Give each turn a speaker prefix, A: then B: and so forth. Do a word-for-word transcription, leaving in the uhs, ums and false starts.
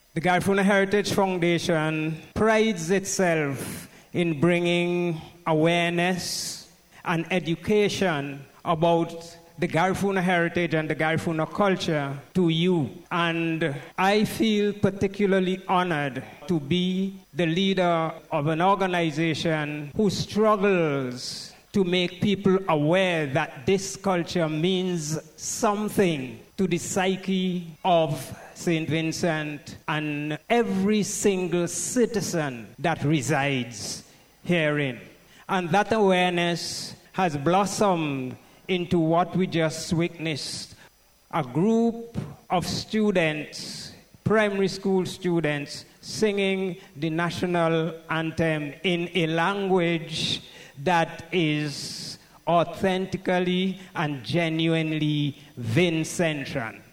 A: The Garifuna Heritage Foundation prides itself in bringing awareness and education about the Garifuna heritage and the Garifuna culture to you. And I feel particularly honored to be the leader of an organization who struggles to make people aware that this culture means something to the psyche of Saint Vincent and every single citizen that resides herein. And that awareness has blossomed into what we just witnessed. A group of students, primary school students, singing the national anthem in a language that is authentically and genuinely Vincentian.